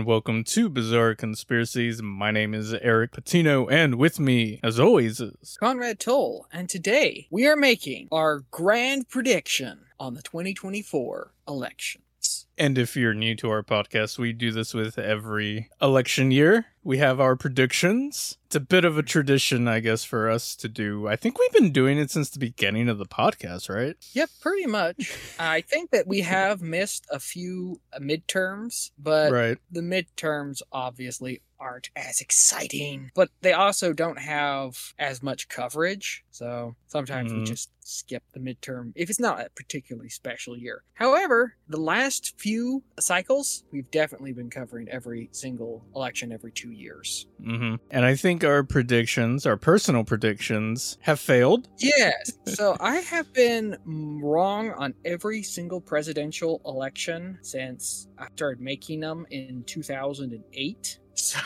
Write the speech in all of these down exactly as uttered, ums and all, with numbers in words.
and welcome to Bizarre Conspiracies. My name is Eric Patino, and with me, as always, is Conrad Toll, and today we are making our grand prediction on the twenty twenty-four elections. And if you're new to our podcast, we do this with every election year. We have our predictions. It's a bit of a tradition, I guess, for us to do. I think we've been doing it since the beginning of the podcast, right? Yep, pretty much. I think that we have missed a few midterms, but right. the midterms obviously aren't as exciting, but they also don't have as much coverage. So sometimes mm. we just skip the midterm if it's not a particularly special year. However, the last few cycles, we've definitely been covering every single election every two years. Mm-hmm. And I think our predictions, our personal predictions, have failed. Yes. So I have been wrong on every single presidential election since I started making them in two thousand eight. So,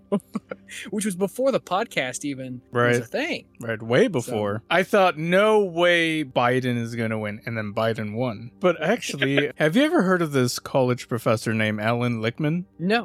which was before the podcast even right. was a thing. Right, way before. So, I thought, no way Biden is going to win, and then Biden won. But actually, have you ever heard of this college professor named Alan Lichtman? No.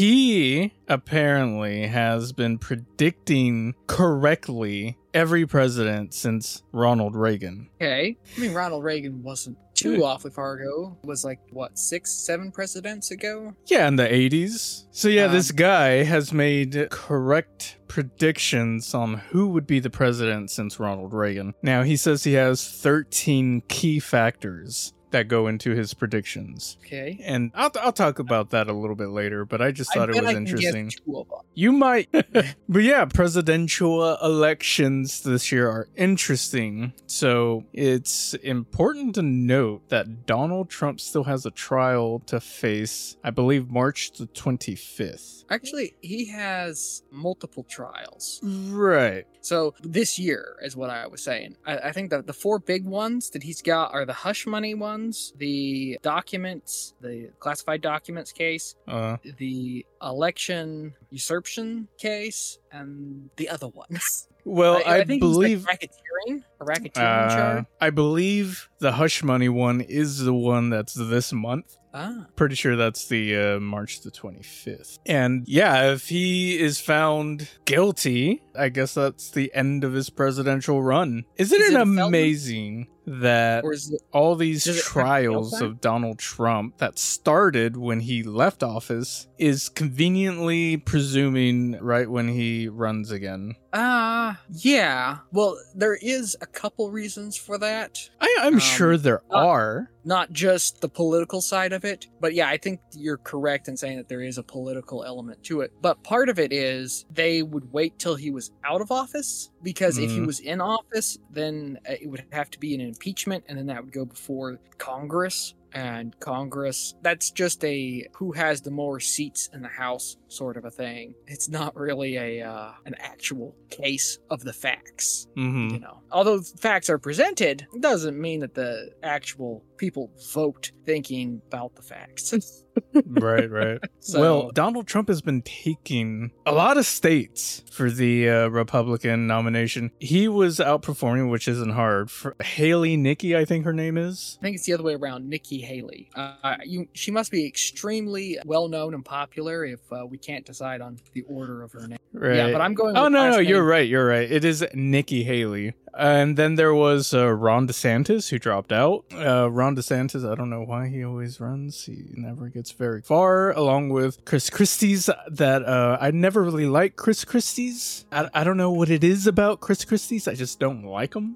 He apparently has been predicting correctly every president since Ronald Reagan. Okay. I mean, Ronald Reagan wasn't too awfully far ago. It was like, what, six, seven presidents ago? Yeah, in the eighties. So yeah, um, this guy has made correct predictions on who would be the president since Ronald Reagan. Now, he says he has thirteen key factors that go into his predictions. Okay. And I'll I'll talk about that a little bit later, but I just thought I it was I interesting. Can two of them. You might. But yeah, presidential elections this year are interesting. So it's important to note that Donald Trump still has a trial to face, I believe, March the twenty-fifth. Actually, he has multiple trials. Right. So this year is what I was saying. I, I think that the four big ones that he's got are the hush money ones, the documents, the classified documents case, uh, the election usurpation case, and the other ones. Well, I, I, I think believe like racketeering, a racketeering uh, charge. I believe the hush money one is the one that's this month. Ah. Pretty sure that's the uh, March the twenty-fifth. And yeah, if he is found guilty, I guess that's the end of his presidential run. Isn't is it, it amazing that it, all these trials of Donald Trump that started when he left office is conveniently presuming right when he runs again? Uh, yeah. Well, there is a couple reasons for that. I, I'm um, sure there not, are. Not just the political side of it, but yeah, I think you're correct in saying that there is a political element to it. But part of it is they would wait till he was out of office, because mm. if he was in office, then it would have to be an impeachment, and then that would go before Congress. And Congress, that's just a who has the more seats in the House sort of a thing. It's not really a uh, an actual case of the facts. Mm-hmm. You know, although facts are presented, it doesn't mean that the actual people vote thinking about the facts. Right, right. So, well, Donald Trump has been taking a lot of states for the uh, Republican nomination. He was outperforming, which isn't hard. For Haley Nikki, I think her name is. I think it's the other way around. Nikki Haley. Uh, you, she must be extremely well known and popular if uh, we can't decide on the order of her name. Right. Yeah, but I'm going. Oh with no, no, name. you're right. You're right. It is Nikki Haley. And then there was uh, Ron DeSantis, who dropped out. Uh, Ron DeSantis, I don't know why he always runs. He never gets very far, along with Chris Christie's. That uh, I never really like Chris Christie's. I, I don't know what it is about Chris Christie's. I just don't like him.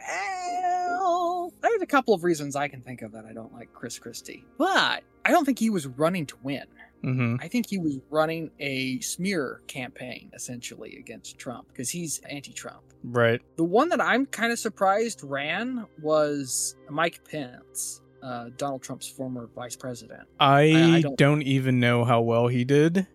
Well, there's a couple of reasons I can think of that I don't like Chris Christie. But I don't think he was running to win. Mm-hmm. I think he was running a smear campaign, essentially, against Trump, because he's anti-Trump. Right. The one that I'm kind of surprised ran was Mike Pence, uh, Donald Trump's former vice president. I, I, I don't... don't even know how well he did.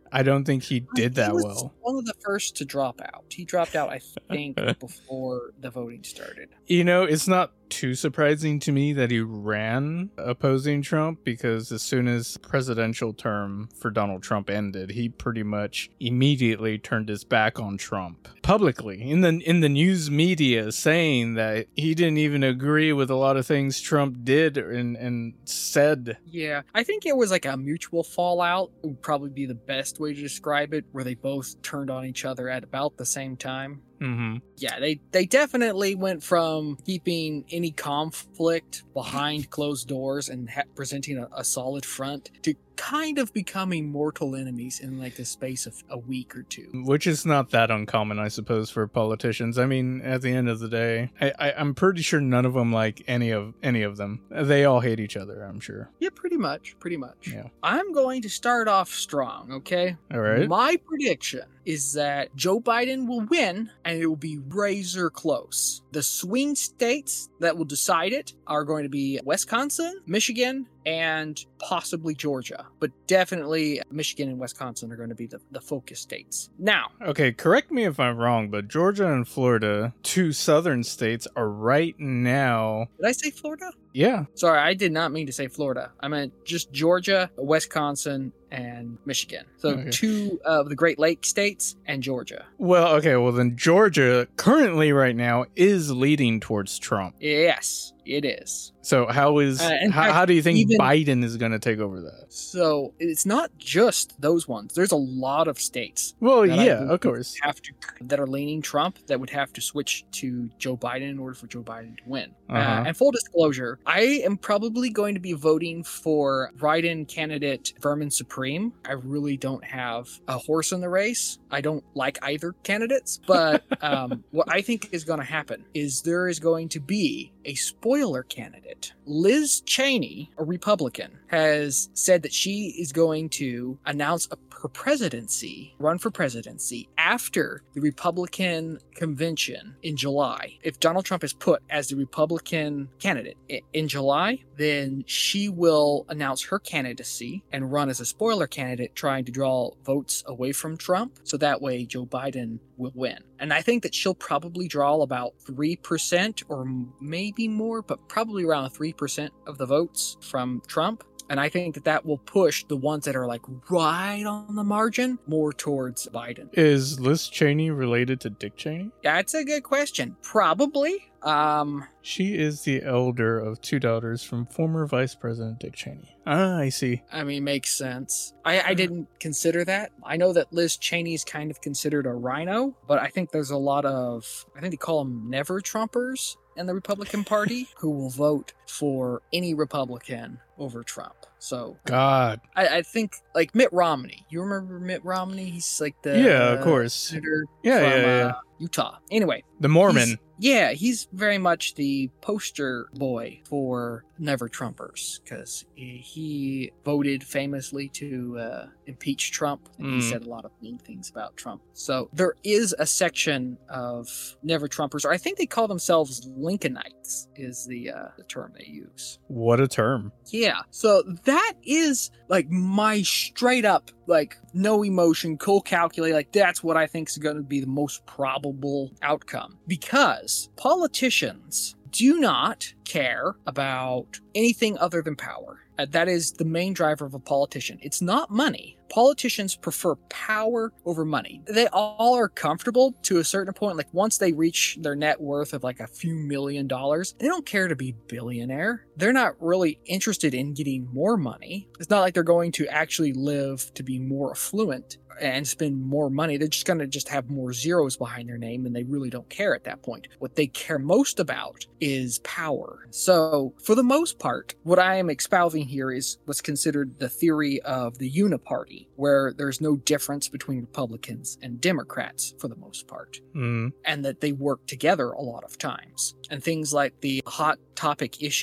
I don't think he did that he was well. one of the first to drop out. He dropped out, I think, before the voting started. You know, it's not too surprising to me that he ran opposing Trump, because as soon as the presidential term for Donald Trump ended, he pretty much immediately turned his back on Trump publicly in the in the news media, saying that he didn't even agree with a lot of things Trump did and and said. Yeah, I think it was like a mutual fallout would probably be the best way to describe it, where they both turned on each other at about the same time. Mm-hmm. Yeah, they, they definitely went from keeping any conflict behind closed doors and ha- presenting a, a solid front to kind of becoming mortal enemies in like the space of a week or two. Which is not that uncommon, I suppose, for politicians. I mean, at the end of the day, I, I, I'm pretty sure none of them like any of any of them. They all hate each other, I'm sure. Yeah, pretty much, pretty much. Yeah. I'm going to start off strong, okay? All right. My prediction is that Joe Biden will win, and it will be razor close. The swing states that will decide it are going to be Wisconsin, Michigan, and possibly Georgia. But definitely Michigan and Wisconsin are going to be the, the focus states. Now, Okay, correct me if I'm wrong, but Georgia and Florida, two southern states, are right now. did I say Florida? Yeah. Sorry, I did not mean to say Florida. I meant just Georgia, Wisconsin, and Michigan. So Okay. two of the Great Lakes states and Georgia. Well, okay, well then Georgia currently right now is leading towards Trump. Yes, it is. So how is Uh, in how, fact, how do you think even- Biden is going to take over that? So it's not just those ones. There's a lot of states Well, that I yeah, believe of course. have to that are leaning Trump that would have to switch to Joe Biden in order for Joe Biden to win. Uh-huh. Uh, and full disclosure, I am probably going to be voting for write-in candidate Vermin Supreme. I really don't have a horse in the race. I don't like either candidates, but um, what I think is going to happen is there is going to be a spoiler candidate. Liz Cheney, a Republican, has said that she is going to announce a, her presidency, run for presidency, after the Republican convention in July. If Donald Trump is put as the Republican candidate i- in July, then she will announce her candidacy and run as a spoiler candidate, trying to draw votes away from Trump, so that way Joe Biden will win. And I think that she'll probably draw about three percent or m- maybe more, but probably around three percent of the votes from Trump. And I think that that will push the ones that are like right on the margin more towards Biden. Is Liz Cheney related to Dick Cheney? That's a good question. Probably. Um, She is the elder of two daughters from former Vice President Dick Cheney. Ah, I see. I mean, makes sense. I, I didn't consider that. I know that Liz Cheney is kind of considered a rhino, but I think there's a lot of, I think they call them never Trumpers in the Republican Party who will vote for any Republican over Trump. So God. I, I think like Mitt Romney. You remember Mitt Romney? He's like the Yeah, of course. senator Yeah, from yeah, yeah. Uh, Utah. Anyway, The Mormon. he's- yeah, he's very much the poster boy for never Trumpers because he, he voted famously to uh, impeach Trump. And he Mm. said a lot of mean things about Trump. So there is a section of never Trumpers, or I think they call themselves Lincolnites, is the uh, the term they use. What a term. Yeah. So that is like my straight up, like no emotion, cool calculate. Like that's what I think is going to be the most probable outcome because politicians do not care about anything other than power. Uh, that is the main driver of a politician. It's not money. Politicians prefer power over money. They all are comfortable to a certain point. Like once they reach their net worth of like a few million dollars, they don't care to be billionaire. They're not really interested in getting more money. It's not like they're going to actually live to be more affluent and spend more money. They're just going to just have more zeros behind their name and they really don't care at that point. What they care most about is power. So for the most part, what I am espousing here is what's considered the theory of the uniparty, where there's no difference between Republicans and Democrats for the most part, Mm. and that they work together a lot of times. And things like the hot topic issues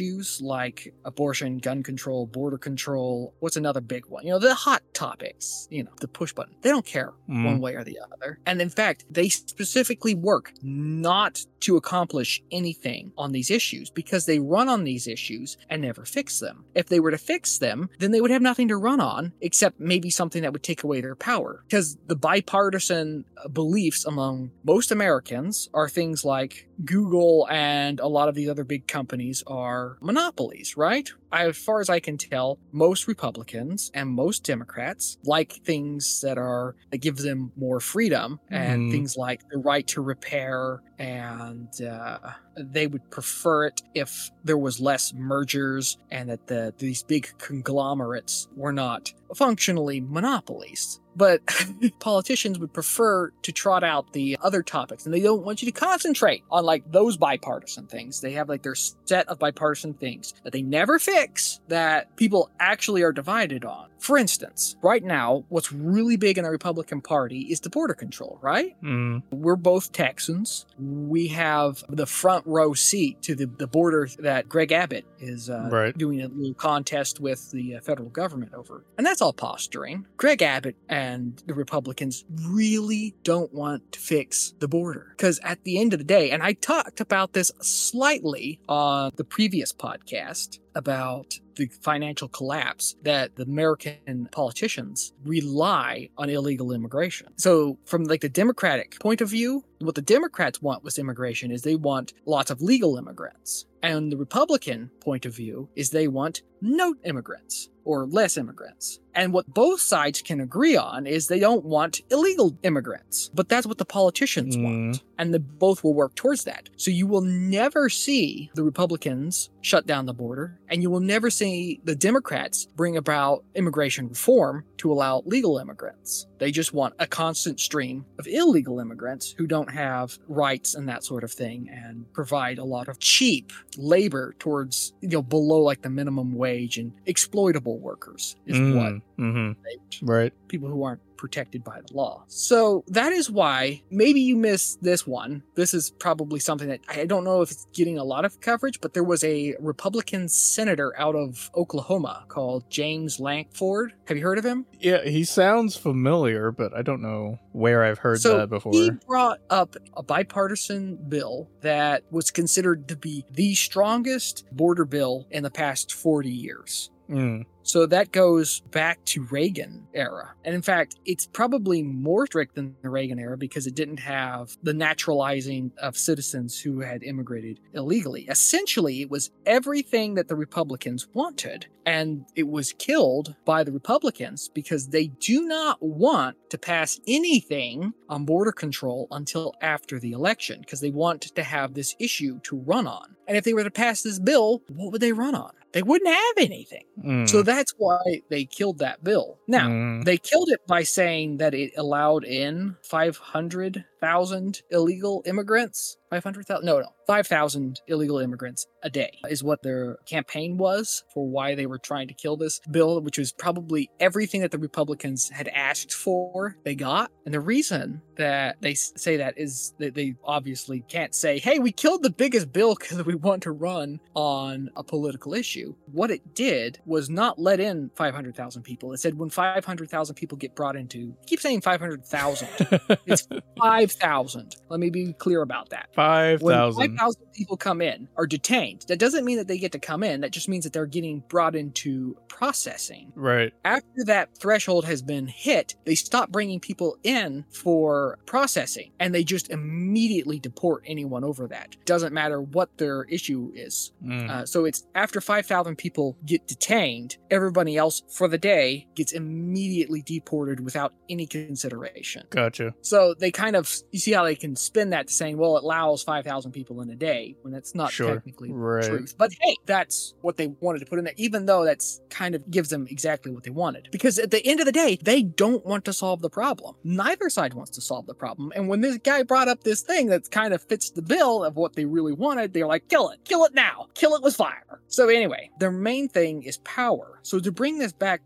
like abortion, gun control, border control. What's another big one? You know, the hot topics, you know, the push button. They don't care Mm. one way or the other. And in fact, they specifically work not to accomplish anything on these issues because they run on these issues and never fix them. If they were to fix them, then they would have nothing to run on except maybe something that would take away their power. Because the bipartisan beliefs among most Americans are things like Google and a lot of these other big companies are monopolies, right? As far as I can tell, most Republicans and most Democrats like things that are that give them more freedom and Mhm. things like the right to repair, and uh, they would prefer it if there was less mergers and that the these big conglomerates were not functionally monopolies. But politicians would prefer to trot out the other topics, and they don't want you to concentrate on like those bipartisan things. They have like their set of bipartisan things that they never fix that people actually are divided on. For instance, right now, what's really big in the Republican Party is the border control, right? Mm. We're both Texans. We have the front row seat to the, the border that Greg Abbott is uh, Right. doing a little contest with the uh, federal government over. And that's all posturing. Greg Abbott and the Republicans really don't want to fix the border. Because at the end of the day, and I talked about this slightly on the previous podcast about the financial collapse that the American politicians rely on illegal immigration. So from like the Democratic point of view, what the Democrats want with immigration is they want lots of legal immigrants. And the Republican point of view is they want no immigrants or less immigrants. And what both sides can agree on is they don't want illegal immigrants. But that's what the politicians Mm. want. And the both will work towards that. So you will never see the Republicans shut down the border, and you will never see the Democrats bring about immigration reform to allow legal immigrants. They just want a constant stream of illegal immigrants who don't have rights and that sort of thing and provide a lot of cheap labor towards, you know, below like the minimum wage and exploitable workers is Mm. what Mhm. they Right. people who aren't protected by the law. So that is why maybe you missed this one. This is probably something that I don't know if it's getting a lot of coverage, but there was a Republican senator out of Oklahoma called James Lankford. Have you heard of him? Yeah, he sounds familiar, but I don't know where I've heard so that before. he brought up a bipartisan bill that was considered to be the strongest border bill in the past forty years. Mm. So that goes back to Reagan era. And in fact, it's probably more strict than the Reagan era because it didn't have the naturalizing of citizens who had immigrated illegally. Essentially, it was everything that the Republicans wanted. And it was killed by the Republicans because they do not want to pass anything on border control until after the election because they want to have this issue to run on. And if they were to pass this bill, what would they run on? They wouldn't have anything. Mm. So that's why they killed that bill. Now, Mm. they killed it by saying that it allowed in five hundred thousand illegal immigrants. five hundred thousand? No, no. five thousand illegal immigrants a day is what their campaign was for why they were trying to kill this bill, which was probably everything that the Republicans had asked for, they got. And the reason that they s- say that is that they obviously can't say, hey, we killed the biggest bill because we want to run on a political issue. What it did was not let in five hundred thousand people. It said when five hundred thousand people get brought into, I keep saying five hundred thousand. It's five thousand. Let me be clear about that. Five When thousand. five thousand people come in, are detained, that doesn't mean that they get to come in. That just means that they're getting brought into processing. Right. After that threshold has been hit, they stop bringing people in for processing and they just immediately deport anyone over that. Doesn't matter what their issue is. Mm. Uh, so it's after five thousand people get detained, everybody else for the day gets immediately deported without any consideration. Gotcha. So they kind of, you see how they can spin that to saying, well, it allows five thousand people in a day when that's not Sure. technically Right. the truth. But hey, that's what they wanted to put in there, even though that's kind of gives them exactly what they wanted. Because at the end of the day, they don't want to solve the problem. Neither side wants to solve the problem. And when this guy brought up this thing that kind of fits the bill of what they really wanted, they're like, kill it, kill it now, kill it with fire. So anyway, their main thing is power. So to bring this back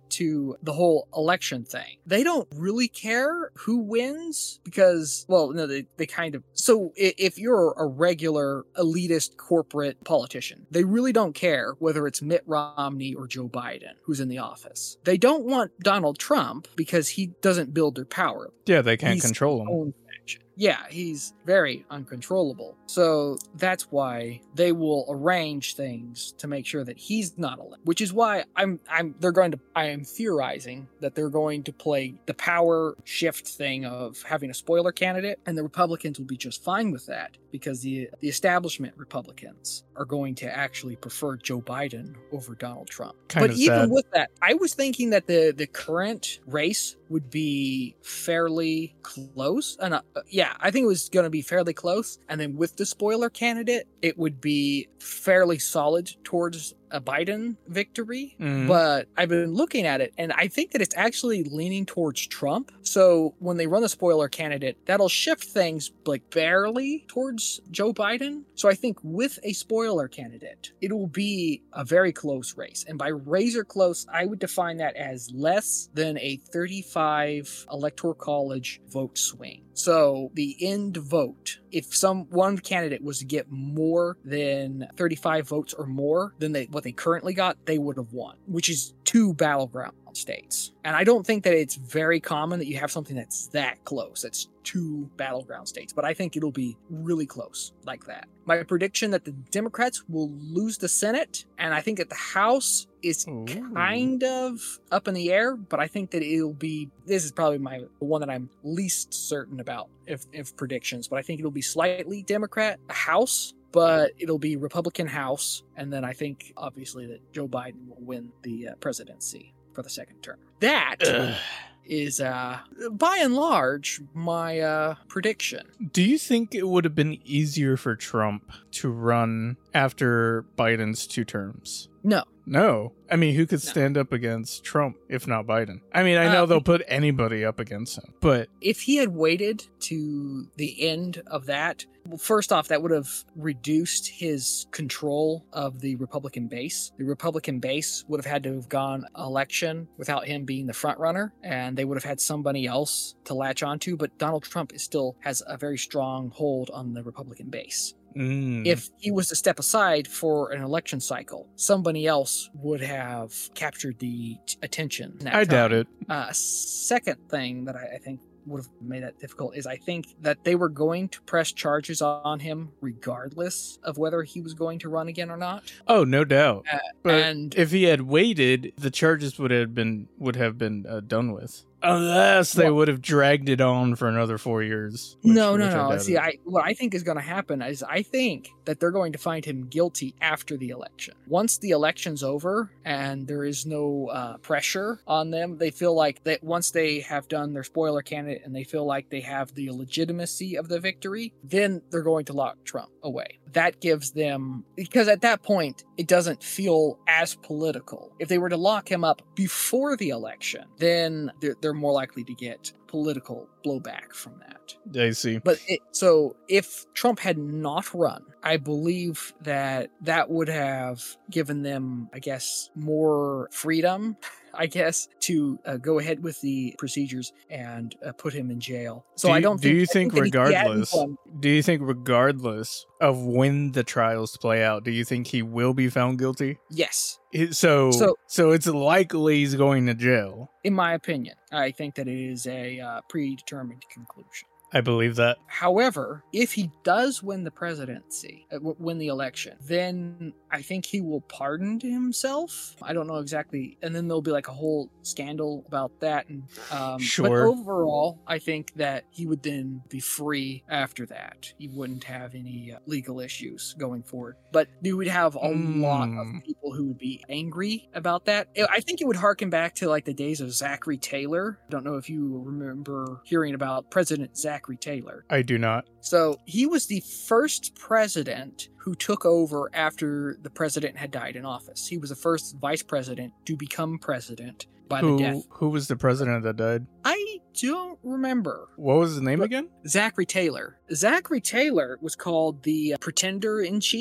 to the whole election thing. They don't really care who wins because, well, no, they, they kind of... So if you're a regular elitist corporate politician, they really don't care whether it's Mitt Romney or Joe Biden who's in the office. They don't want Donald Trump because he doesn't build their power. Yeah, they can't He's control him. own faction. Yeah, he's very uncontrollable. So that's why they will arrange things to make sure that he's not elected. Which is why I'm I'm they're going to I am theorizing that they're going to play the power shift thing of having a spoiler candidate, and the Republicans will be just fine with that because the the establishment Republicans are going to actually prefer Joe Biden over Donald Trump. Kind but of even sad. with that, I was thinking that the the current race would be fairly close. And uh, yeah, I think it was going to be fairly close. And then with the spoiler candidate, it would be fairly solid towards a Biden victory. Mhm. But I've been looking at it, and I think that it's actually leaning towards Trump. So when they run the spoiler candidate, that'll shift things like barely towards Joe Biden. So I think with a spoiler candidate, it will be a very close race. And by razor close, I would define that as less than a thirty-five electoral college vote swing. So the end vote, if some one candidate was to get more than thirty-five votes or more than they what they currently got, they would have won, which is two battleground states. And I don't think that it's very common that you have something that's that close. That's two battleground states, but I think it'll be really close like that. My prediction that the Democrats will lose the Senate, and I think that the House is Ooh. kind of up in the air, but I think that it'll be, this is probably my the one that I'm least certain about if, if predictions, but I think it'll be slightly Democrat House, but it'll be Republican House, and then I think obviously that Joe Biden will win the uh, presidency for the second term. That Ugh. is, uh, by and large, my uh, prediction. Do you think it would have been easier for Trump to run after Biden's two terms? No. No. I mean, who could No. stand up against Trump if not Biden? I mean, I know Uh, they'll put anybody up against him, but If he had waited to the end of that, well, first off, that would have reduced his control of the Republican base. The Republican base would have had to have gone election without him being the front runner, and they would have had somebody else to latch onto. But Donald Trump is still has a very strong hold on the Republican base. mm, If he was to step aside for an election cycle, somebody else would have captured the t- attention. in that I doubt time. it. Uh, a second thing that I, I think would have made that difficult is I think that they were going to press charges on him regardless of whether he was going to run again or not. Oh, no doubt. Uh, But and if he had waited, the charges would have been would have been uh, done with, unless they Well- would have dragged it on for another four years. which- no, no, which I no. doubt See, it. I what I think is going to happen is I think that they're going to find him guilty after the election. Once the election's over and there is no uh, pressure on them, they feel like that once they have done their spoiler candidate and they feel like they have the legitimacy of the victory, then they're going to lock Trump away. That gives them, because at that point, it doesn't feel as political. If they were to lock him up before the election, then they're, they're more likely to get political blowback from that. I see. But it, so if Trump had not run, I believe that that would have given them, I guess, more freedom, I guess, to uh, go ahead with the procedures and uh, put him in jail. So do you, I don't do think, you I think that he hadn't regardless run- do you think regardless of when the trials play out, do you think he will be found guilty? Yes. It- so So- so it's likely he's going to jail. In my opinion, I think that it is a uh, predetermined conclusion. I believe that. However, if he does win the presidency, uh, w- win the election, then I think he will pardon himself. I don't know exactly. And then there'll be like a whole scandal about that. And um, Sure. But overall, I think that he would then be free after that. He wouldn't have any uh, legal issues going forward. But you would have a lot Mm. of people who would be angry about that. I I think it would harken back to like the days of Zachary Taylor. I don't know if you remember hearing about President Zachary Taylor. I do not. So he was the first president who took over after the president had died in office. He was the first vice president to become president by the death. Who who was the president that died? I don't remember. What was his name But- again? Zachary Taylor. Zachary Taylor was called the uh, pretender in chief.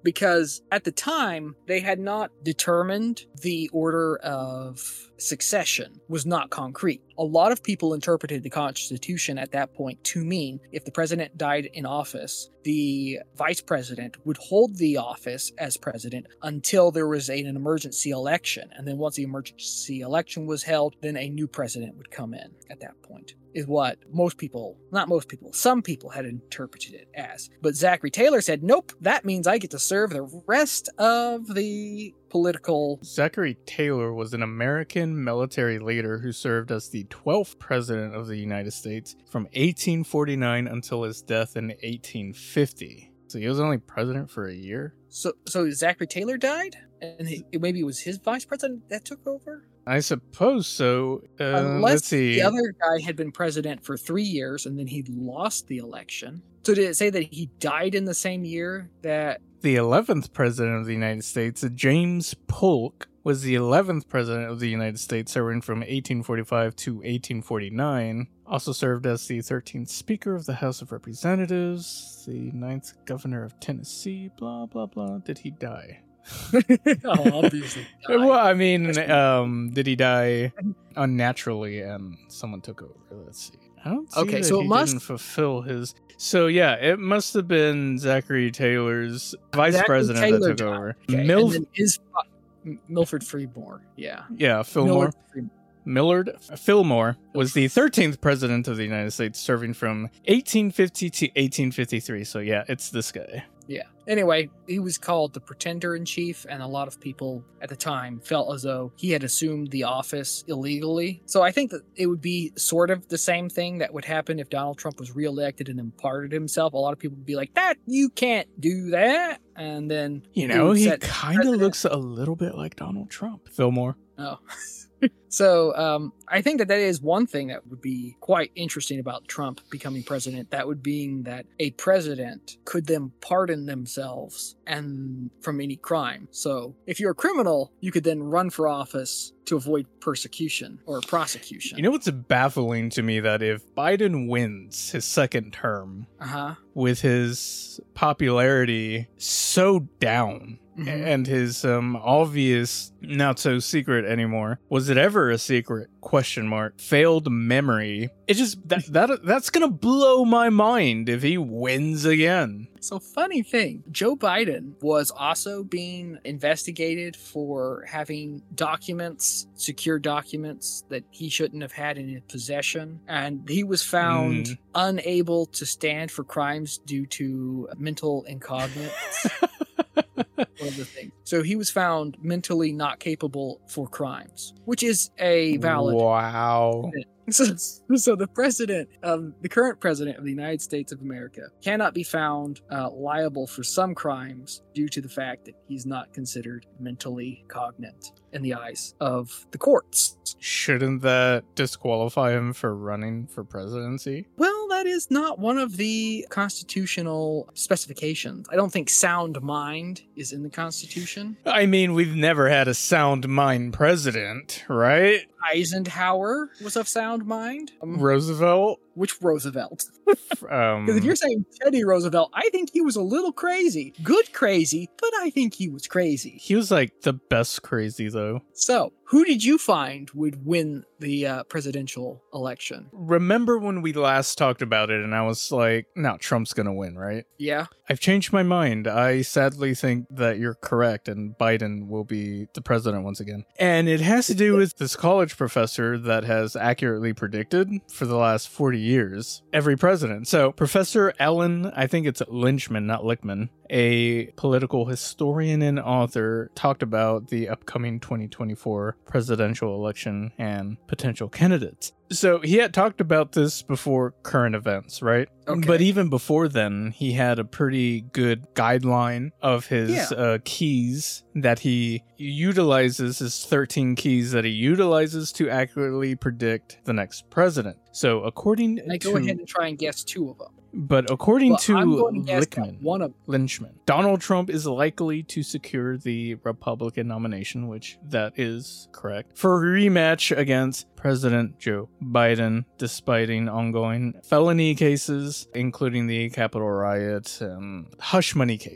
because at the time they had not determined the order of succession was not concrete. A lot of people interpreted the Constitution at that point to mean if the president died in office, the vice president would hold the office as president until there was a, an emergency election. And then once the emergency election was held, then a new president would come in at that point, is what most people, not most people, some people had interpreted it as. But Zachary Taylor said, nope, that means I get to serve the rest of the political... Zachary Taylor was an American military leader who served as the twelfth president of the United States from eighteen forty-nine until his death in eighteen fifty. So he was only president for a year? So so Zachary Taylor died? And he, maybe it was his vice president that took over? I suppose so. Uh, Unless let's see. the other guy had been president for three years and then he lost the election. So did it say that he died in the same year that... The eleventh president of the United States, James Polk, was the eleventh president of the United States, serving from eighteen forty-five to eighteen forty-nine. Also served as the thirteenth Speaker of the House of Representatives, the ninth Governor of Tennessee, blah, blah, blah. Did he die? oh, obviously. Died. Well, I mean, um, did he die unnaturally and someone took over? Let's see. I don't see okay, that so he it must... didn't fulfill his... So, yeah, it must have been Zachary Taylor's vice Zachary president Taylor that took died. over. Okay, Milf- and then his... Milford Fremore, yeah. Yeah, Fillmore. Millard, Millard Fillmore was the thirteenth president of the United States, serving from eighteen fifty to eighteen fifty-three. So, yeah, it's this guy. Yeah. Anyway, he was called the Pretender-in-Chief, and a lot of people at the time felt as though he had assumed the office illegally. So I think that it would be sort of the same thing that would happen if Donald Trump was reelected and then pardoned himself. A lot of people would be like, that, you can't do that. And then... You know, he kind of president. looks a little bit like Donald Trump. Fillmore. Oh. So um, I think that that is one thing that would be quite interesting about Trump becoming president. That would being that a president could then pardon themselves and from any crime. So if you're a criminal, you could then run for office to avoid persecution or prosecution. You know what's baffling to me? That if Biden wins his second term uh-huh. with his popularity so down, mm-hmm. and his um, obvious, not so secret anymore, was it ever a secret? Question mark. Failed memory. It just that that that's gonna blow my mind if he wins again. So funny thing, Joe Biden was also being investigated for having documents, secure documents that he shouldn't have had in his possession, and he was found mm. unable to stand for crimes due to mental incognito. One of the things. So he was found mentally not capable for crimes, which is a valid. Wow. So, so the president, um, the current president of the United States of America, cannot be found uh, liable for some crimes due to the fact that he's not considered mentally cognate in the eyes of the courts. Shouldn't that disqualify him for running for presidency? Well, that is not one of the constitutional specifications. I don't think sound mind is in the Constitution. I mean, we've never had a sound mind president, right? Eisenhower was of sound mind. Um, Roosevelt? Which Roosevelt? um, Because if you're saying Teddy Roosevelt, I think he was a little crazy. Good crazy, but I think he was crazy. He was like the best crazy, though. So, who did you find would win the uh, presidential election? Remember when we last talked about it and I was like, no, Trump's gonna win, right? Yeah. I've changed my mind. I sadly think that you're correct and Biden will be the president once again. And it has to do with this college professor that has accurately predicted for the last forty years every president. So Professor Ellen, I think it's Lynchman, not Lichtman, a political historian and author, talked about the upcoming twenty twenty-four presidential election and potential candidates. So he had talked about this before current events, right? Okay. But even before then, he had a pretty good guideline of his Yeah. uh, keys that he utilizes, his thirteen keys that he utilizes to accurately predict the next president. So according I to... go ahead and try and guess two of them. But according Well, to I'm going to guess that Lichtman, one of Lynchman, Donald Trump is likely to secure the Republican nomination, which that is correct, for a rematch against President Joe Biden, despite ongoing felony cases, including the Capitol riot and hush money case.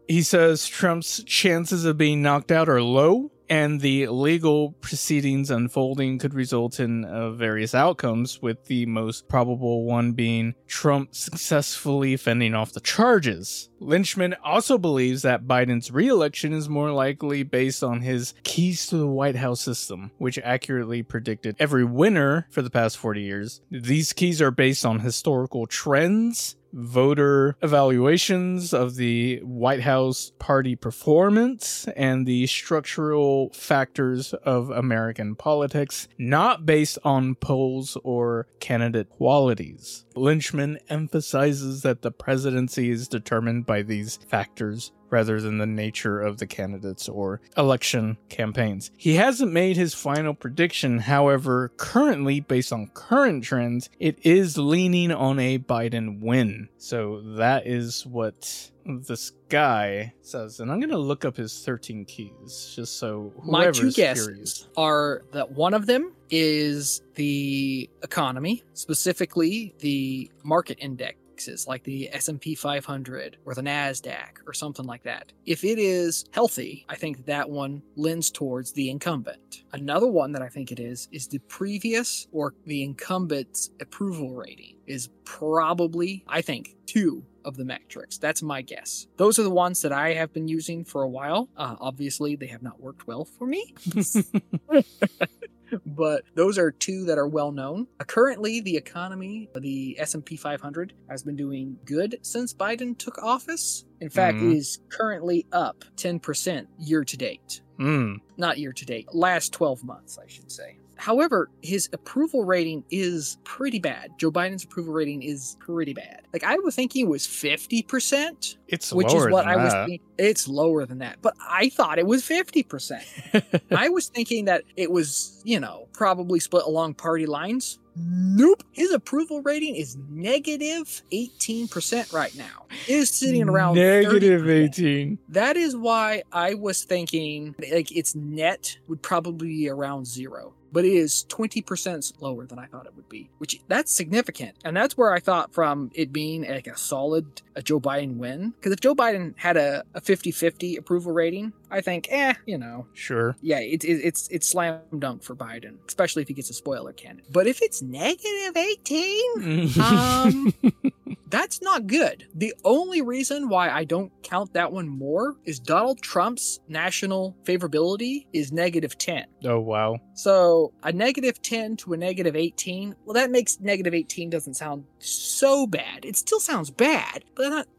He says Trump's chances of being knocked out are low, and the legal proceedings unfolding could result in uh, various outcomes, with the most probable one being Trump successfully fending off the charges. Lynchman also believes that Biden's re-election is more likely based on his keys to the White House system, which accurately predicted every winner for the past forty years. These keys are based on historical trends, voter evaluations of the White House party performance, and the structural factors of American politics, not based on polls or candidate qualities. Lynchman emphasizes that the presidency is determined by these factors rather than the nature of the candidates or election campaigns. He hasn't made his final prediction, however, currently, based on current trends, it is leaning on a Biden win. So that is what this guy says. And I'm going to look up his thirteen keys, just so My two whoever's guesses curious. are that one of them is the economy, specifically the market index, like the S and P five hundred or the NASDAQ or something like that. If it is healthy, I think that one lends towards the incumbent. Another one that I think it is, is the previous or the incumbent's approval rating is probably, I think, two of the metrics. That's my guess. Those are the ones that I have been using for a while. Uh, obviously, they have not worked well for me. But those are two that are well known. Uh, currently, the economy, the S and P five hundred, has been doing good since Biden took office. In fact, Mhm. it is currently up ten percent year to date. Mm. Not year to date, last twelve months, I should say. However, his approval rating is pretty bad. Joe Biden's approval rating is pretty bad. Like, I was thinking it was fifty percent. It's Which lower is what than I was that. thinking. It's lower than that. But I thought it was fifty percent. I was thinking that it was, you know, probably split along party lines. Nope. His approval rating is negative eighteen percent right now. It is sitting around Negative thirty percent. eighteen. That is why I was thinking like its net would probably be around zero. But it is twenty percent lower than I thought it would be, which that's significant. And that's where I thought from it being like a solid a Joe Biden win. Because if Joe Biden had a, a fifty-fifty approval rating, I think, eh, you know, Sure. yeah, it, it, it's it's slam dunk for Biden, especially if he gets a spoiler candidate. But if it's negative eighteen, um, that's not good. The only reason why I don't count that one more is Donald Trump's national favorability is negative ten. Oh, wow. So a negative ten to a negative eighteen, well, that makes negative eighteen doesn't sound so bad. It still sounds bad, but not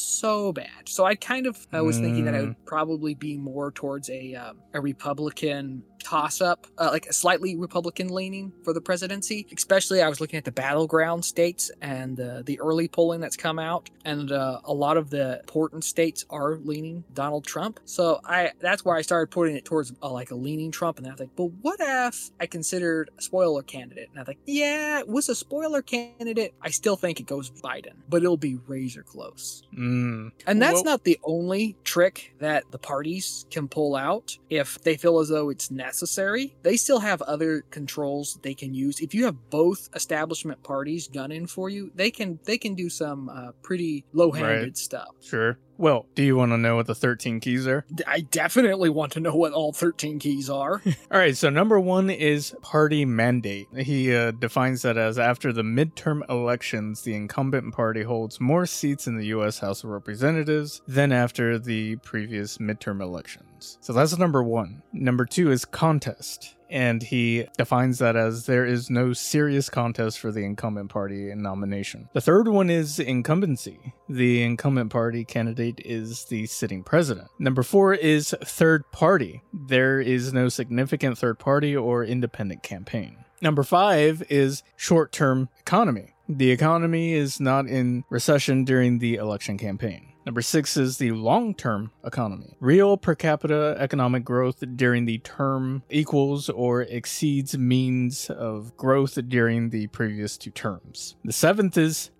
so bad. So I kind of I was thinking that I would probably be more towards a um, a Republican toss-up, uh, like a slightly Republican leaning for the presidency. Especially I was looking at the battleground states and uh, the early polling that's come out, and uh, a lot of the important states are leaning Donald Trump. So I that's where I started putting it towards uh, like a leaning Trump, and I was like, but what if I considered a spoiler candidate? And I was like, yeah, it was a spoiler candidate. I still think it goes Biden, but it'll be razor close. Mm. And that's Well- not the only trick that the parties can pull out if they feel as though it's necessary. They still have other controls they can use. If you have both establishment parties gunning for you, they can they can do some uh, pretty low-handed Right. stuff. Sure. Well, do you want to know what the thirteen keys are? D- I definitely want to know what all thirteen keys are. All right, so number one is party mandate. He uh, defines that as after the midterm elections, the incumbent party holds more seats in the U S House of Representatives than after the previous midterm elections. So that's number one. Number two is contest. And he defines that as there is no serious contest for the incumbent party in nomination. The third one is incumbency. The incumbent party candidate is the sitting president. Number four is third party. There is no significant third party or independent campaign. Number five is short-term economy. The economy is not in recession during the election campaign. Number six is the long-term economy. Real per capita economic growth during the term equals or exceeds means of growth during the previous two terms. The seventh is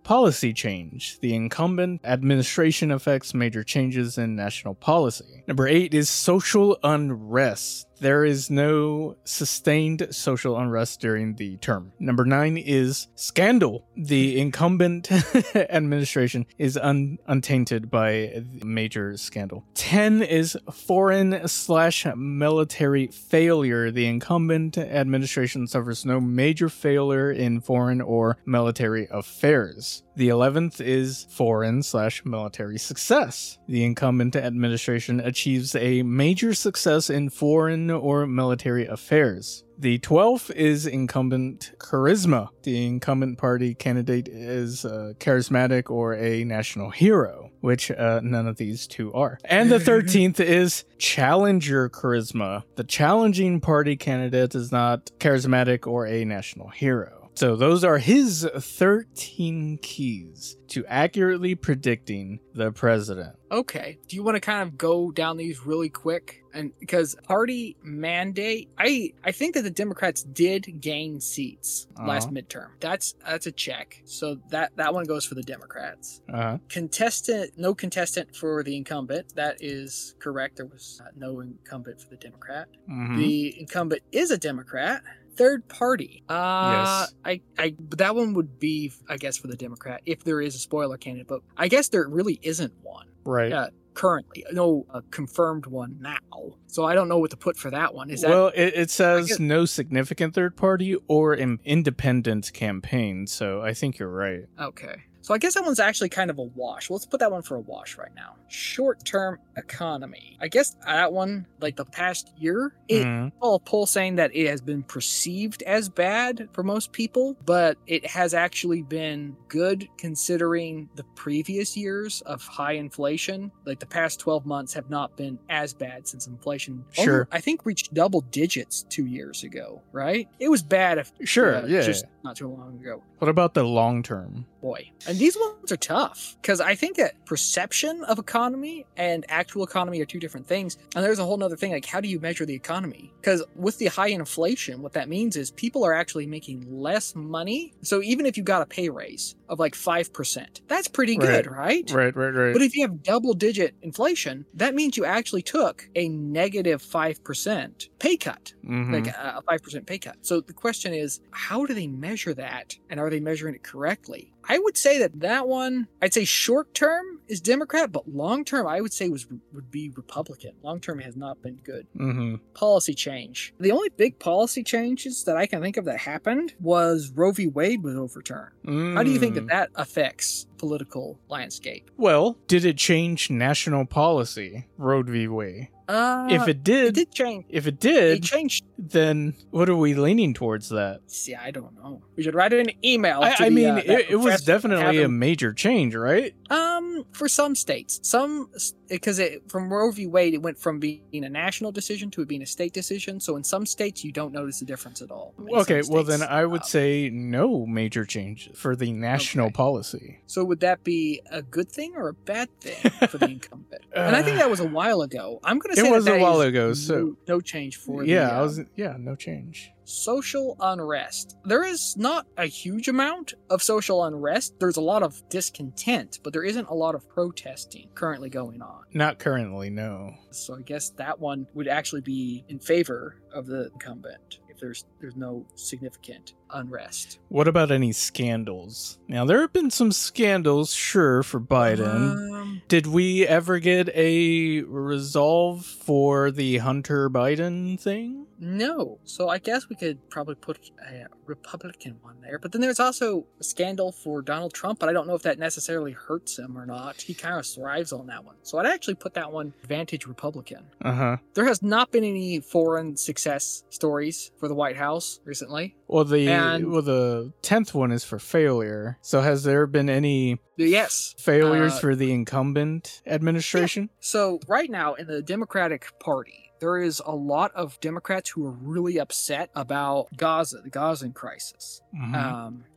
policy change. The incumbent administration affects major changes in national policy. Number eight is social unrest. There is no sustained social unrest during the term. Number nine is scandal. The incumbent administration is un- untainted by a major scandal. ten is foreign slash military failure. The incumbent administration suffers no major failure in foreign or military affairs. The eleventh is foreign slash military success. The incumbent administration achieves a major success in foreign or military affairs. The twelfth is incumbent charisma. The incumbent party candidate is uh, charismatic or a national hero, which uh, none of these two are. And the thirteenth is challenger charisma. The challenging party candidate is not charismatic or a national hero. So those are his thirteen keys to accurately predicting the president. Okay. Do you want to kind of go down these really quick? And because party mandate, I I think that the Democrats did gain seats Uh-huh. last midterm. That's that's a check. So that that one goes for the Democrats. Uh-huh. Contestant, no contestant for the incumbent. That is correct. There was uh, no incumbent for the Democrat. Mhm. The incumbent is a Democrat. Third party. Uh, Yes. I, I, but that one would be, I guess, for the Democrat if there is a spoiler candidate. But I guess there really isn't one. Right. Yeah, currently, no uh, confirmed one now. So I don't know what to put for that one. Is that well, it, it I says guess- no significant third party or an independent campaign, so I think you're right. okay? So I guess that one's actually kind of a wash. Let's put that one for a wash right now. Short-term economy. I guess that one, like the past year, it Mhm. all poll saying that it has been perceived as bad for most people, but it has actually been good considering the previous years of high inflation. Like the past twelve months have not been as bad since inflation, Sure. over- I think, reached double digits two years ago, right? It was bad if Sure, uh, yeah. just not too long ago. What about the long term? Boy. And these ones are tough because I think that perception of economy and actual economy are two different things. And there's a whole nother thing, like how do you measure the economy? Because with the high inflation, what that means is people are actually making less money. So even if you got a pay raise of like five percent, that's pretty good, right? Right, right, right. But if you have double digit inflation, that means you actually took a negative five percent pay cut, Mhm. like a a five percent pay cut. So the question is, how do they measure that? And are they measuring it correctly? I would say that that one, I'd say short term is Democrat, but long term, I would say was would be Republican. Long term has not been good. Mhm. Policy change. The only big policy changes that I can think of that happened was Roe v. Wade was overturned. How do you think that Mm. that affects political landscape? Well, did it change national policy, Roe v. Wade? Uh, If it did, it did change. if it It did, changed. then what are we leaning towards that? See, I don't know. We should write an email. I, to I the, mean, uh, that it, it was professor and have definitely a him- major change, right? Um, for some states, some because it from Roe v. Wade, it went from being a national decision to it being a state decision. So in some states, you don't notice the difference at all. In Okay, some well then states, I would uh, say no major change for the national Okay. policy. So would that be a good thing or a bad thing for the incumbent? And I think that was a while ago. I'm going to It say was that a that while is ago, no, so- no change for Yeah, the, I uh, was. Yeah, no change. social unrest. There is not a huge amount of social unrest. There's a lot of discontent, but there isn't a lot of protesting currently going on. Not currently, no. So I guess that one would actually be in favor of the incumbent if there's there's no significant unrest. What about any scandals? Now there have been some scandals, sure, for Biden. Um, Did we ever get a resolve for the Hunter Biden thing? no. So I guess we could probably put a Republican one there. But then there's also a scandal for Donald Trump, but I don't know if that necessarily hurts him or not. He kind of thrives on that one. So I'd actually put that one advantage Republican. Uh huh. There has not been any foreign success stories for the White House recently. Well, the And- well the tenth one is for failure. So has there been any Yes. failures Uh, for the incumbent administration? So right now in the Democratic Party, there is a lot of Democrats who are really upset about Gaza, the Gazan crisis. Mhm. Um,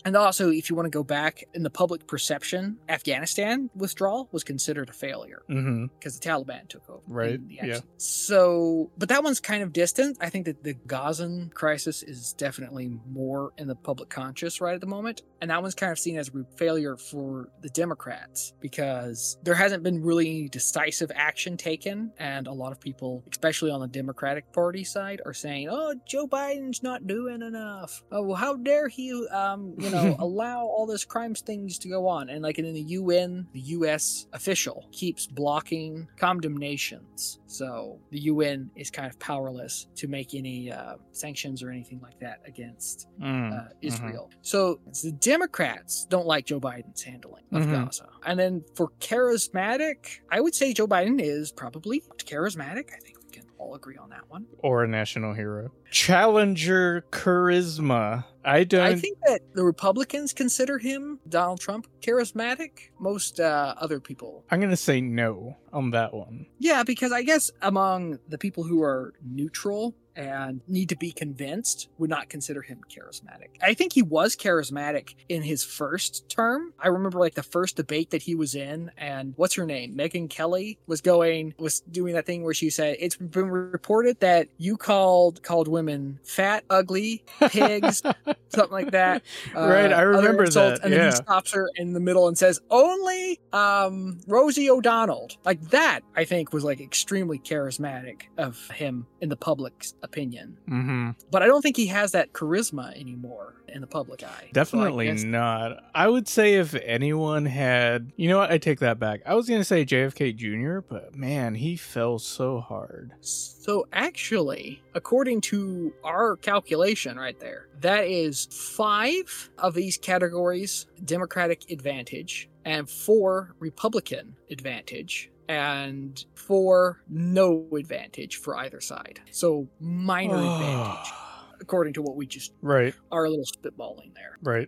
And also, if you want to go back in the public perception, Afghanistan withdrawal was considered a failure Mm-hmm. because the Taliban took over. Right, in the yeah. action. So, but that one's kind of distant. I think that the Gazan crisis is definitely more in the public conscious right at the moment. And that one's kind of seen as a failure for the Democrats because there hasn't been really any decisive action taken. And a lot of people, especially on the Democratic Party side, are saying, oh, Joe Biden's not doing enough. Oh, well, how dare he, um, you know, allow all this crimes things to go on. And like in the U N, the U S official keeps blocking condemnations. So the U N is kind of powerless to make any uh, sanctions or anything like that against Mm. uh, Israel. Mm-hmm. So the Democrats don't like Joe Biden's handling of Mhm. Gaza. And then for charismatic, I would say Joe Biden is probably charismatic. I think we can all agree on that one. Or a national hero. Challenger charisma. I don't. I think that the Republicans consider him, Donald Trump, charismatic. Most uh, other people. I'm going to say no on that one. Yeah, because I guess among the people who are neutral and need to be convinced would not consider him charismatic. I think he was charismatic in his first term. I remember like the first debate that he was in, and what's her name? Megyn Kelly was going, was doing that thing where she said, it's been reported that you called called women fat, ugly, pigs, something like that. Right, I remember other insults, that, And then yeah. he stops her in the middle and says, only um, Rosie O'Donnell. Like that, I think, was like extremely charismatic of him in the public's opinion. Mm-hmm. But I don't think he has that charisma anymore in the public eye. Definitely So I guess- not. I would say if anyone had, you know what, I take that back. I was going to say J F K Junior, but man, he fell so hard. So actually, according to our calculation right there, that is five of these categories Democratic advantage and four Republican advantage and four no advantage for either side. So minor advantage, according to what we just Right, are a little spitballing there. right.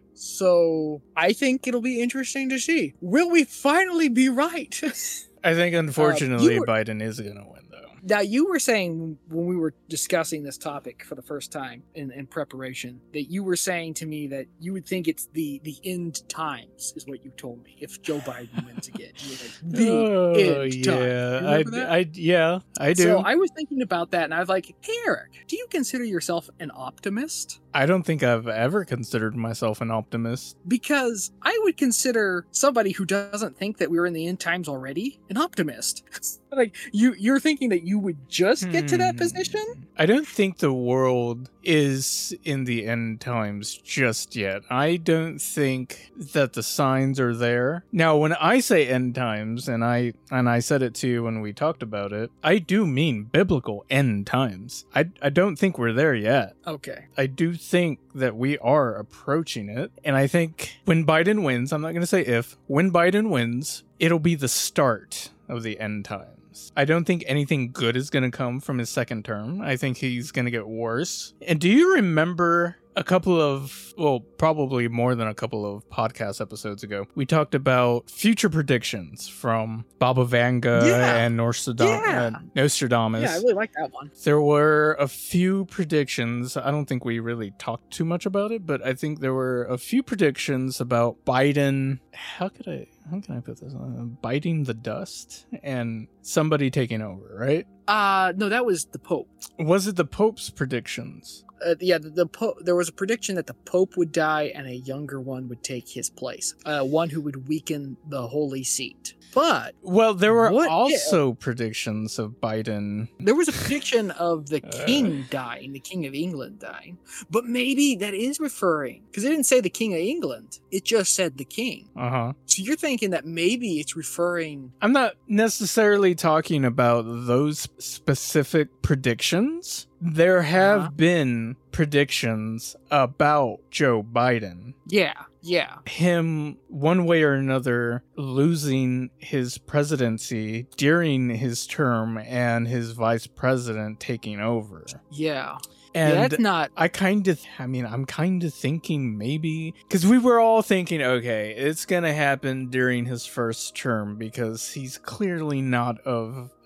So I think it'll be interesting to see. Will we finally be right? I think unfortunately Uh, you were- Biden is going to win, though. Now, you were saying when we were discussing this topic for the first time in, in preparation, that you were saying to me that you would think it's the, the end times, is what you told me, if Joe Biden wins again. You were like, the Oh, end yeah. time. You I, remember that? I, yeah, I do. So I was thinking about that, and I was like, hey, Eric, do you consider yourself an optimist? I don't think I've ever considered myself an optimist. Because I would consider somebody who doesn't think that we're in the end times already an optimist. Like, you, you're thinking that you would just get to that Hmm. position? I don't think the world is in the end times just yet. I don't think that the signs are there. Now, when I say end times, and I and I said it to you when we talked about it, I do mean biblical end times. I, I don't think we're there yet. Okay. I do think that we are approaching it. And I think when Biden wins, I'm not going to say if, when Biden wins, it'll be the start of the end times. I don't think anything good is going to come from his second term. I think he's going to get worse. And do you remember a couple of, well, probably more than a couple of podcast episodes ago, we talked about future predictions from Baba Vanga Yeah. and Nostradamus. Yeah. Uh, Nostradamus. Yeah, I really like that one. There were a few predictions. I don't think we really talked too much about it, but I think there were a few predictions about Biden. How could I, how can I put this on? Biting the dust and somebody taking over, right? Uh, no, that was the Pope. Was it the Pope's predictions? Uh, yeah, the, the Pope. There was a prediction that the Pope would die and a younger one would take his place. Uh, one who would weaken the Holy Seat. But Well, there were What also predictions of Biden. there was a prediction of the Uh. King dying, the King of England dying. But maybe that is referring, because it didn't say the King of England. It just said the King. Uh huh. So you're thinking that maybe it's referring. I'm not necessarily talking about those specific predictions. There have Uh-huh. been predictions about Joe Biden. Yeah, yeah. Him, one way or another, losing his presidency during his term and his vice president taking over. Yeah. And yeah, that's not. I kind of, I mean, I'm kind of thinking maybe, because we were all thinking, okay, it's going to happen during his first term because he's clearly not of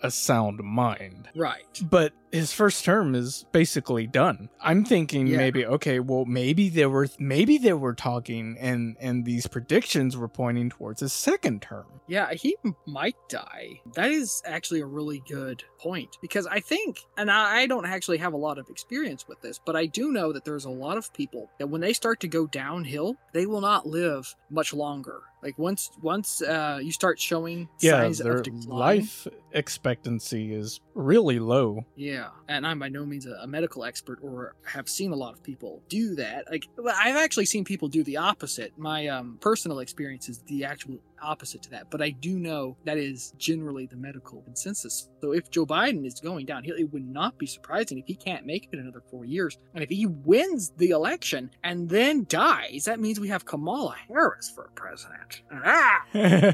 a sound mind. Right. But his first term is basically done. I'm thinking Yeah. maybe, okay, well, maybe they were maybe they were talking and and these predictions were pointing towards his second term. Yeah, he m- might die. That is actually a really good point, because I think, and I, I don't actually have a lot of experience with this, but I do know that there's a lot of people that when they start to go downhill, they will not live much longer. Like once once uh, you start showing Yeah, signs their of decline. life expectancy is really low. Yeah, and I'm by no means a, a medical expert or have seen a lot of people do that. Like, well, I've actually seen people do the opposite. My um, personal experience is the actual opposite to that, but I do know that is generally the medical consensus. So if Joe Biden is going downhill, it would not be surprising if he can't make it another four years. And if he wins the election and then dies, that means we have Kamala Harris for president. Ah!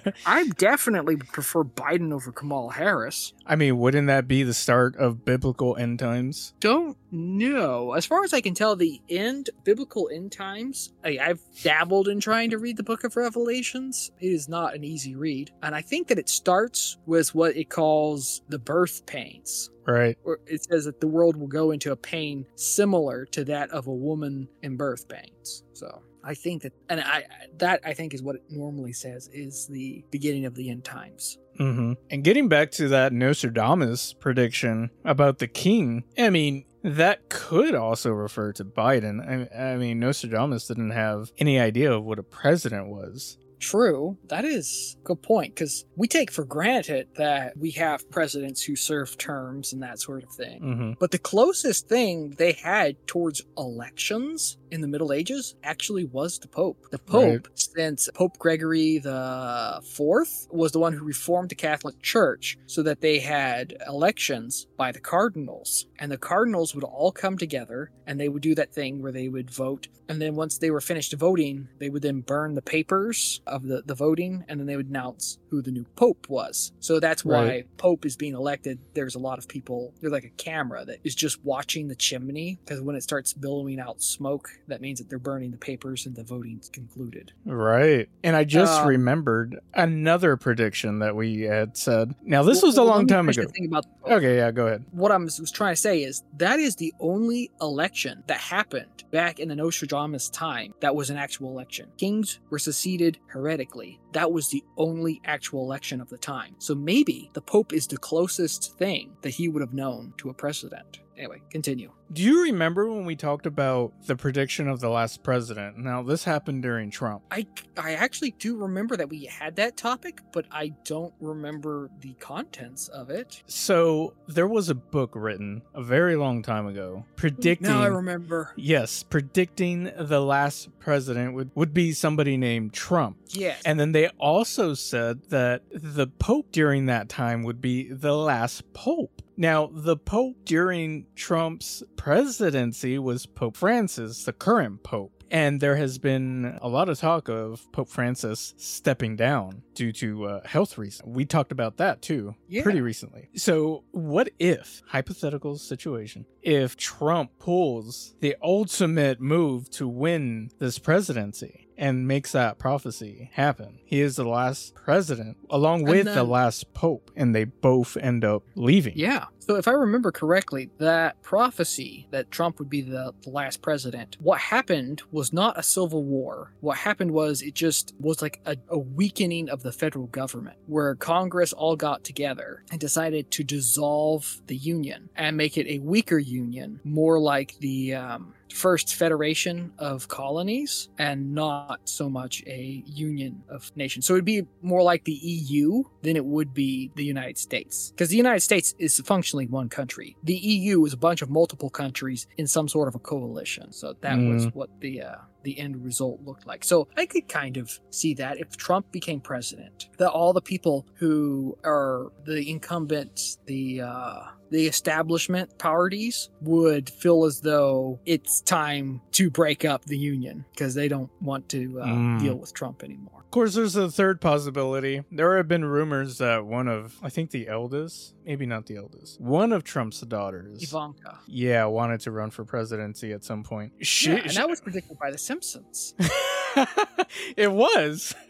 I definitely prefer Biden over Kamala Harris. I mean, wouldn't that be the start of biblical end times? Don't know. As far as I can tell, the end, biblical end times, I, I've dabbled in trying to read the book of Revelations. It is not an easy read. And I think that it starts with what it calls the birth pains. Right. Or it says that the world will go into a pain similar to that of a woman in birth pains. So I think that, and I that I think is what it normally says is the beginning of the end times. Mm-hmm. And getting back to that Nostradamus prediction about the king, I mean, that could also refer to Biden. I, I mean, Nostradamus didn't have any idea of what a president was. True. That is a good point, because we take for granted that we have presidents who serve terms and that sort of thing. Mm-hmm. But the closest thing they had towards elections in the Middle Ages actually was the Pope. The Pope, Right. since Pope Gregory the Fourth was the one who reformed the Catholic Church so that they had elections by the cardinals. And the cardinals would all come together and they would do that thing where they would vote. And then once they were finished voting, they would then burn the papers of the, the voting, and then they would announce who the new Pope was. So that's why Right. Pope is being elected. There's a lot of people, there's like a camera that is just watching the chimney, because when it starts billowing out smoke, that means that they're burning the papers and the voting's concluded. Right. And I just Um, remembered another prediction that we had said. Now, this was a Well, long let me time finish ago. the thing about the Pope. Okay, yeah, go ahead. What I was was trying to say is that is the only election that happened back in the Nostradamus time that was an actual election. Kings were succeeded heretically. That was the only actual election of the time. So maybe the Pope is the closest thing that he would have known to a president. Anyway, continue. Do you remember when we talked about the prediction of the last president? Now, this happened during Trump. I, I actually do remember that we had that topic, but I don't remember the contents of it. So, there was a book written a very long time ago predicting. Now I remember. Yes, predicting the last president would, would be somebody named Trump. Yes. And then they also said that the Pope during that time would be the last Pope. Now, the Pope during Trump's presidency was Pope Francis, the current Pope. And there has been a lot of talk of Pope Francis stepping down due to uh, health reasons. We talked about that too, Yeah. pretty recently. So what if, hypothetical situation, if Trump pulls the ultimate move to win this presidency and makes that prophecy happen? He is the last president along And with the then- last Pope, and they both end up leaving. Yeah. So if I remember correctly, that prophecy that Trump would be the, the last president, what happened was not a civil war. What happened was it just was like a, a weakening of the federal government, where Congress all got together and decided to dissolve the union and make it a weaker union, more like the um, first federation of colonies and not so much a union of nations. So it'd be more like the E U than it would be the United States, because the United States is functionally one country. The E U is a bunch of multiple countries in some sort of a coalition. So that Mm. was what the uh, the end result looked like. So I could kind of see that if Trump became president, that all the people who are the incumbents, the uh, the establishment parties would feel as though it's time to break up the union because they don't want to uh, Mm. deal with Trump anymore. Of course, there's a third possibility. There have been rumors that one of, I think the eldest, maybe not the eldest, one of Trump's daughters, Ivanka. yeah, wanted to run for presidency at some point. She, Yeah, and she- that was predicted by The Simpsons. it was.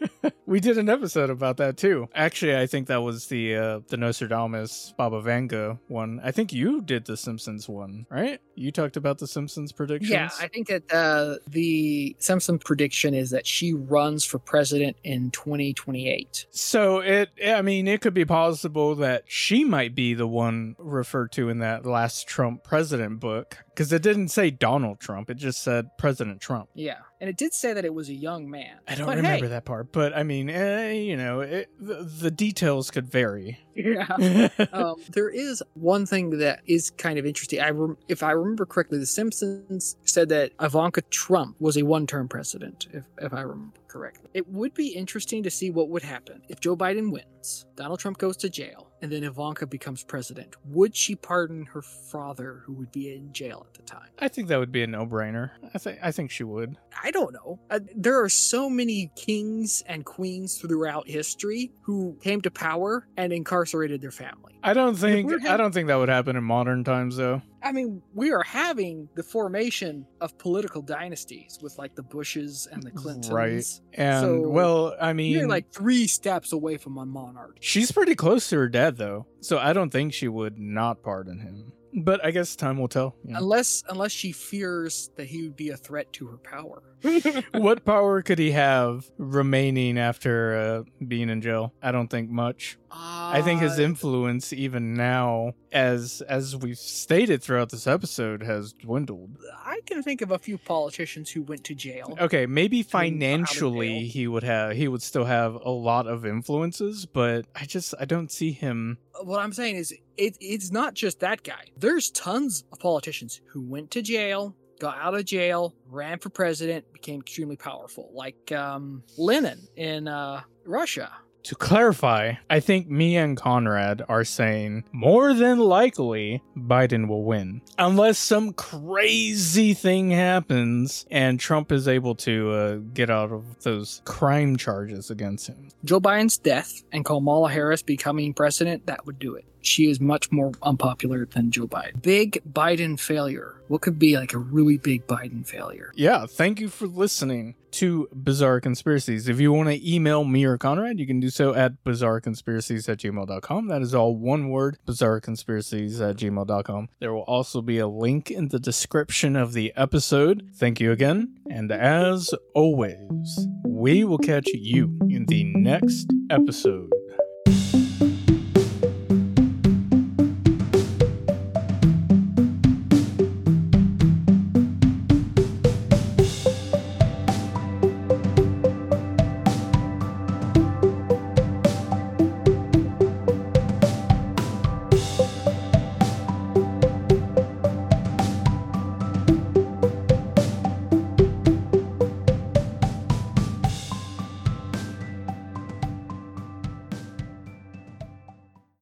We did an episode about that too. Actually, I think that was the uh, the Nostradamus Baba Vanga one. I think you did the Simpsons one, right? You talked about the Simpsons predictions. Yeah, I think that uh, the Simpson prediction is that she runs for president in twenty twenty-eight. So it, I mean, it could be possible that she might be the one referred to in that last Trump president book, because it didn't say Donald Trump; it just said President Trump. Yeah, and it did say that it was a young man. I don't but remember hey, that part, but I mean, eh, you know, it, the, the details could vary. Yeah. um, there is one thing that is kind of interesting. I rem- if I remember correctly, The Simpsons said that Ivanka Trump was a one-term president, if, if I remember correctly. It would be interesting to see what would happen if Joe Biden wins, Donald Trump goes to jail, and then Ivanka becomes president. Would she pardon her father, who would be in jail at the time? I think that would be a no-brainer. I think I think she would. I don't know. Uh, there are so many kings and queens throughout history who came to power and incarcerated their family. I don't think we're I don't think that would happen in modern times, though. I mean, we are having the formation of political dynasties with like the Bushes and the Clintons. Right. And So, well, I mean, You're like three steps away from a monarch. she's pretty close to her dad, though. So I don't think she would not pardon him. But I guess time will tell. you know. Unless unless she fears that he would be a threat to her power. What power could he have remaining after uh, being in jail? I don't think much. I think his Uh, influence, even now, as as we've stated throughout this episode, has dwindled. I can think of a few politicians who went to jail. Okay, maybe To out of financially jail. he would have he would still have a lot of influences, but I just I don't see him. What I'm saying is, it, it's not just that guy. There's tons of politicians who went to jail, got out of jail, ran for president, became extremely powerful, like um, Lenin in uh, Russia. To clarify, I think me and Conrad are saying more than likely Biden will win. Unless some crazy thing happens and Trump is able to uh, get out of those crime charges against him. Joe Biden's death and Kamala Harris becoming president, that would do it. She is much more unpopular than Joe Biden. Big Biden failure. What could be like a really big Biden failure? Yeah, thank you for listening to Bizarre Conspiracies. If you want to email me or Conrad, you can do so at bizarreconspiracies at gmail dot com. That is all one word, bizarreconspiracies at gmail dot com. There will also be a link in the description of the episode. Thank you again. And as always, we will catch you in the next episode.